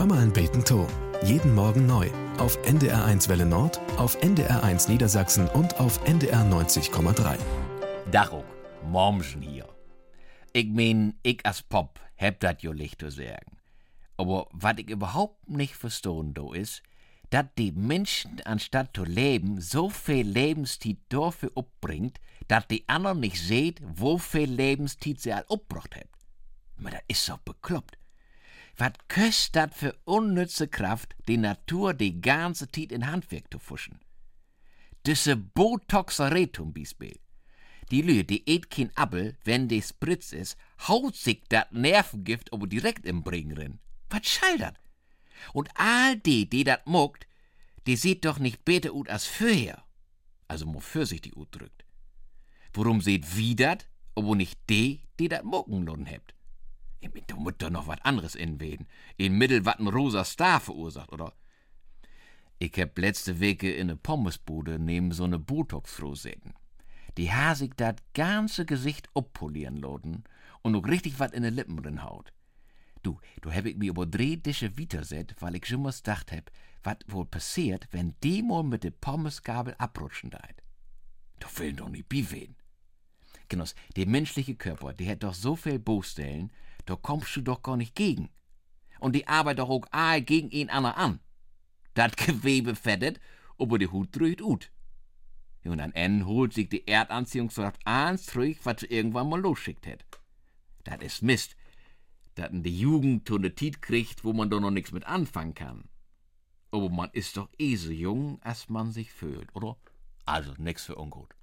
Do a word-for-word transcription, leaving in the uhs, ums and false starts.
Hör mal ein Beten to. Jeden Morgen neu. Auf N D R eins Welle Nord, auf N D R eins Niedersachsen und auf N D R neunzig Komma drei. Dach auch, Mommsen hier. Ich mein, ich als Pop heb dat jo licht zu sagen. Aber wat ich überhaupt nicht verstohn do is, dat die Menschen anstatt zu leben so viel Lebenszeit dafür uppbringt, dat die anderen nicht seht, wo viel Lebenszeit sie all uppbracht hebt. Aber dat is so bekloppt. Wat köst dat für unnütze Kraft, die Natur die ganze Zeit in Handwerk zu fuschen? Düsse Botoxerei zum Beispiel. Die Lü, die eet kein Appel, wenn die Spritz is, haut sich dat Nervengift aber direkt im Bringen rin. Was schall dat? Und all die, die dat mogt, die sieht doch nicht beter ut als vorher. Also mo vorsichtig ut drückt. Warum seht wie dat, aber nicht die, die dat mogen loden hebt? Da muss doch noch wat anderes inweden. In Mittel wat n rosa Star verursacht, oder? Ich hab letzte Woche in ne Pommesbude neben so ne Botox-Frau säten. Die ha sich dat ganze Gesicht oppolieren loden und noch richtig wat in de Lippen drin haut. Du, du hab ich mir über drei Dische wiederset, weil ich schon mal gedacht hab, wat wohl passiert, wenn die mal mit de Pommesgabel abrutschen deit. Du will doch nicht biwehen. Genoss, der menschliche Körper, der hat doch so viel Baustellen, da kommst du doch gar nicht gegen. Und die arbeitet doch auch all gegen ihn anderen an. Dat Gewebe fettet, aber die Hut drückt ut. Und an Ende holt sich die Erdanziehungskraft eins zurück, was sie irgendwann mal losschickt hat. Dat is Mist, dat in die Jugend so ne Tiet kriegt, wo man doch noch nix mit anfangen kann. Aber man ist doch eh so jung, als man sich fühlt, oder? Also nix für ungut.